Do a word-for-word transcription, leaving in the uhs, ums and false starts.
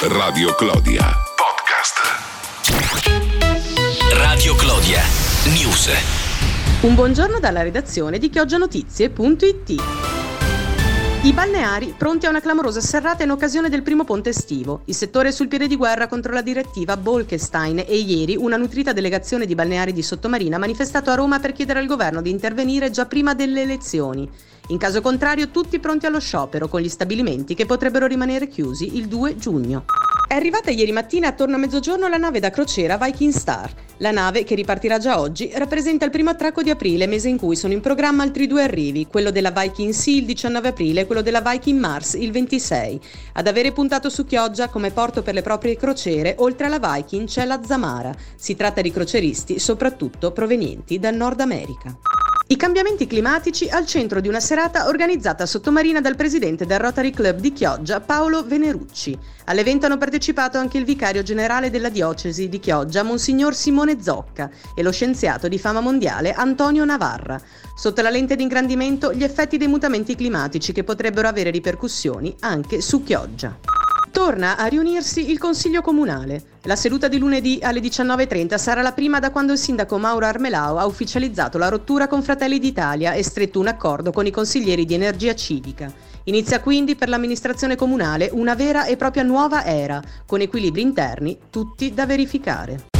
Radio Clodia Podcast. Radio Clodia News. Un buongiorno dalla redazione di chioggianotizie punto it. I balneari pronti a una clamorosa serrata in occasione del primo ponte estivo. Il settore è sul piede di guerra contro la direttiva Bolkestein e ieri una nutrita delegazione di balneari di Sottomarina ha manifestato a Roma per chiedere al governo di intervenire già prima delle elezioni. In caso contrario, tutti pronti allo sciopero, con gli stabilimenti che potrebbero rimanere chiusi il due giugno. È arrivata ieri mattina attorno a mezzogiorno la nave da crociera Viking Star. La nave, che ripartirà già oggi, rappresenta il primo attracco di aprile, mese in cui sono in programma altri due arrivi, quello della Viking Sea il diciannove aprile e quello della Viking Mars il ventisei. Ad avere puntato su Chioggia come porto per le proprie crociere, oltre alla Viking c'è la Zamara. Si tratta di croceristi soprattutto provenienti dal Nord America. I cambiamenti climatici al centro di una serata organizzata a Sottomarina dal presidente del Rotary Club di Chioggia, Paolo Venerucci. All'evento hanno partecipato anche il vicario generale della diocesi di Chioggia, Monsignor Simone Zocca, e lo scienziato di fama mondiale Antonio Navarra. Sotto la lente di ingrandimento gli effetti dei mutamenti climatici che potrebbero avere ripercussioni anche su Chioggia. Torna a riunirsi il Consiglio Comunale. La seduta di lunedì alle diciannove e trenta sarà la prima da quando il sindaco Mauro Armelao ha ufficializzato la rottura con Fratelli d'Italia e stretto un accordo con i consiglieri di Energia Civica. Inizia quindi per l'amministrazione comunale una vera e propria nuova era, con equilibri interni tutti da verificare.